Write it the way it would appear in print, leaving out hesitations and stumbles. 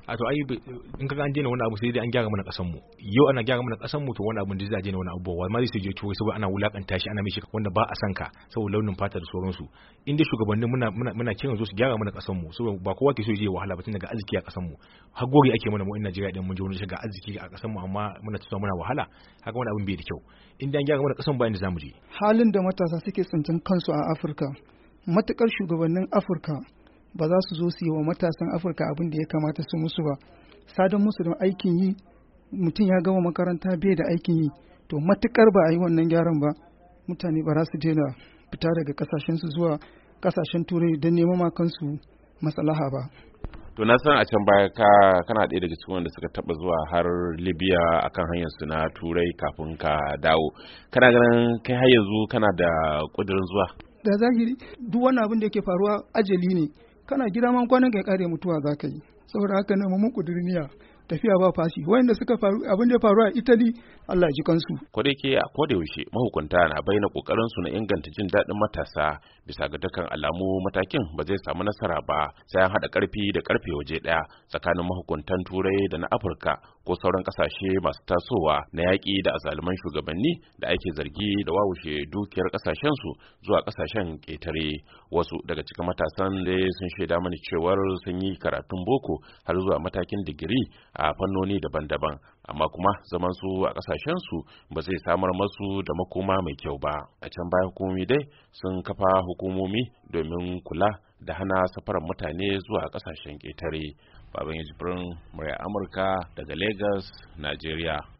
a to ai in kaga an daina wani abu sai dai an gyara mana kasan mu yau ana gyara mana kasan mu to wani abu da zai daina wani abu wai ma zai je turai saboda ana wulakanta shi ana mishi wanda ba a san ka saboda launin fata da sauransu inda shugabannin muna kiran su gyara mana kasan mu saboda ba kowa ke so je wahala ba tun daga arziki a kasan mu har gori ake mana mu in Najeriya din mun je wani shiga arziki a kasan mu amma muna tsaya muna wahala haka wani abin bai da kyau inda an gyara mana kasan ba inda zamu je halin da matasa suke tsintan kansu a Afirka matukar shugabannin Afirka ba za su zo su yi wa matasan Afirka abin da ya kamata su musu ba sadan musu da aikin yi mutum ya gama makaranta bai da aikin yi to matukar ba a yi wannan gyaran ba mutane ba za su daina fita daga kasashen su zuwa kasashen turai don neman ma kansu maslaha ba. To na san a can baya kana ɗaya daga cikin wanda suka taba zuwa har Libya akan hanyar su na turai kafin ka dawo kana ganin kai har yanzu kana da kudirin zuwa? Da zahiri duk wannan abin da yake faruwa ajali ne kana gida man kwanan ka kare mutuwa za ka yi saboda haka na mu kudurniya tafiya ba fashi wanda suka faru abin da ya faru a Italy Allah ji kansu ko da yake a koda yaushe mahukunta na bayyana kokarin su na inganta jin daɗin matasa bisa ga dukkan alamu matakin ba zai samu nasara ba sai an hada karfi da karfe waje daya tsakanin mahukuntan turai da na Afirka ko sauran kasashe masu tasowa na yaƙi da azaluman shugabanni da ake zargi da wawushe dukiyar kasashen su zuwa kasashen ƙetare wasu daga cikin matasan da sun shaida mani cewar sun yi karatun boko har zuwa matakin digiri a fannoni daban-daban amma kuma zaman su a kasashen su ba zai samar masu da makoma mai kyau ba a can baya hukumomi dai sun kafa hukumomi domin kula da hana safarar mutane zuwa kasashen ƙetare. Baban Jibrin, murya Amurka daga Lagos, Nigeria.